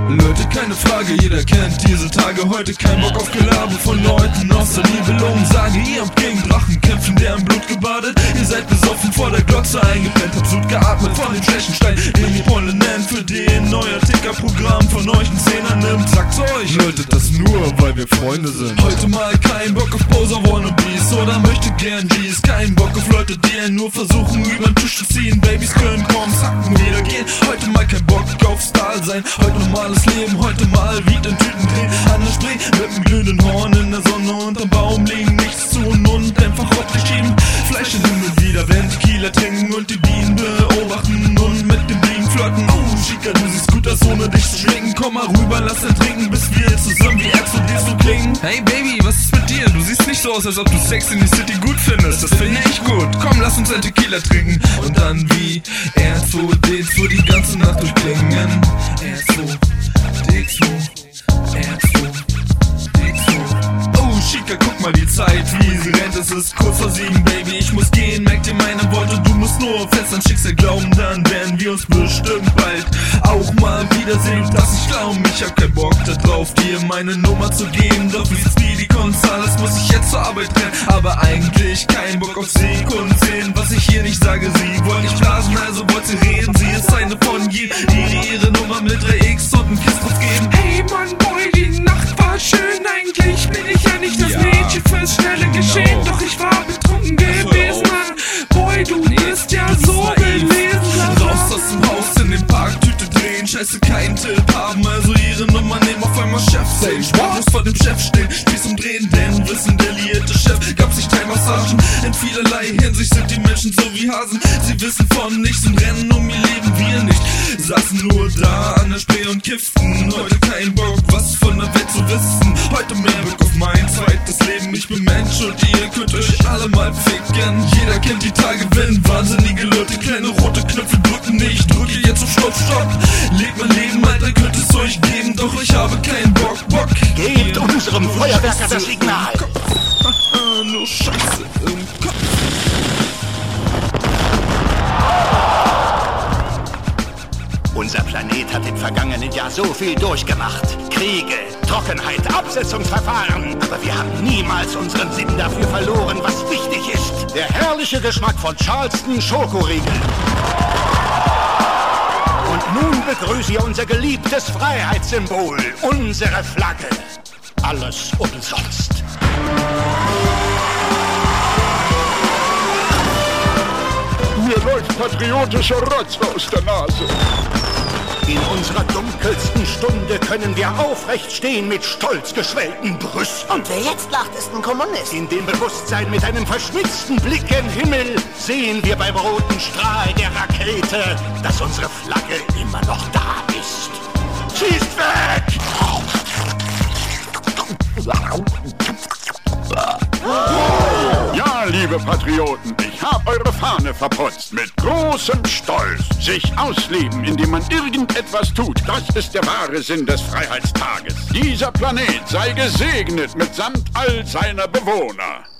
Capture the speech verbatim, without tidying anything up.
Leute, keine Frage, jeder kennt diese Tage. Heute kein Bock auf Gelaber von Leuten aus der Nibelungen. Sage, ihr habt gegen Drachen kämpfen, der im Blut gebadet. Ihr seid besoffen vor der Glotze eingepennt, habt Sud geatmet von dem schlechten Stein, den ihr Polle nennt, für den euer Ticker-Programm von euch einen Zehner nimmt. Sagt's euch, Leute, das nur, weil wir Freunde sind. Heute mal kein Bock auf Poser-Wannabes oder möchte gern G's. Kein Bock auf Leute, die nur versuchen, über den Tisch zu ziehen. Babys können kaum sacken, wieder gehen. Heute mal kein Bock auf Star sein. Heute normales Leben, heute mal wie in Tüten drehen. An der Spree mit einem glühenden Horn in der Sonne unterm Baum liegen, nichts zu und einfach optisch schieben. Fleisch hin und wieder, wenn Tequila trinken und die Bienen beobachten und mit dem Bienen flirten. Oh, Chica, du siehst gut aus, ohne dich zu schminken. Komm mal rüber, lass den trinken, bis wir zusammen wie R zwei D so klingen. Hey Baby, was ist mit dir? Du siehst nicht so aus, als ob du Sex in die City gut findest. Das finde ich gut. Komm, lass uns ein Tequila trinken und dann wie R zwei D zwei die ganze Nacht durchklingen. R zwei D zwei, R zwei D zwei. Oh, Chica, guck mal die Zeit, wie sie rennt. Es ist kurz vor sieben, Baby, ich muss gehen. Merk dir meine Worte, du musst nur fest an Schicksal glauben. Dann werden wir uns bestimmt bald auch mal wiedersehen. Dass ich glaub, ich hab keinen Bock da drauf, dir meine Nummer zu geben. Doch wie Speedy Gonzales muss ich jetzt zur Arbeit rennen. Aber eigentlich kein Bock auf Sekunden sehen. Was ich hier nicht sage, sie wollen nicht blasen, also wollt sie reden. Sie ist eine von je, die ihre Nummer mit drei X und einen Kiss drauf geben. Hey Mann, Boy, die Nacht war schön. Eigentlich bin ich ja nicht das Ja, Mädchen fürs schnelle Geschehen. genau. Doch ich war betrunken gewesen, Mann. Boy, du bist ja so belesen. Raus aus dem Haus, in den Park, Tüte drehen. Scheiße, keinen Tipp haben, also ihre Nummer nehmen. Auf einmal Chef sein, Spaß muss vor dem Chef stehen. Spieß umdrehen, denn wissen, der liierte Chef gab sich Thai-Massagen. In vielerlei Hinsicht sind die Menschen so wie Hasen. Sie wissen von nichts und rennen um ihr Leben, wir nicht. Saßen nur da an der Spree und kifften. Heute kein Bock, was von der Welt zu wissen. Heute mehr Bock auf mein zweites Leben. Ich bin Mensch und ihr könnt euch alle mal ficken. Jeder kennt die Tage, wenn wahnsinnige Leute kleine rote Knöpfe drücken. Ich drücke jetzt auf Stopp, Stopp. Lebt mein Leben, Alter, könnte es euch geben. Doch ich habe keinen Bock, Bock. Gebt unserem Feuerwerker das Signal. Haha, nur Scheiße im Kopf. Unser Planet hat im vergangenen Jahr so viel durchgemacht. Kriege, Trockenheit, Absetzungsverfahren. Aber wir haben niemals unseren Sinn dafür verloren, was wichtig ist. Der herrliche Geschmack von Charleston Schokoriegel. Und nun begrüße ich unser geliebtes Freiheitssymbol, unsere Flagge. Alles umsonst. Mir läuft patriotischer Rotz aus der Nase. In unserer dunkelsten Stunde können wir aufrecht stehen mit stolz geschwellten Brüsten. Und wer jetzt lacht, ist ein Kommunist. In dem Bewusstsein mit einem verschmitzten Blick gen Himmel sehen wir beim roten Strahl der Rakete, dass unsere Flagge immer noch da ist. Schießt weg! Ja, liebe Patrioten, ich hab eure Fahne verputzt mit großem Stolz. Sich ausleben, indem man irgendetwas tut, das ist der wahre Sinn des Freiheitstages. Dieser Planet sei gesegnet mitsamt all seiner Bewohner.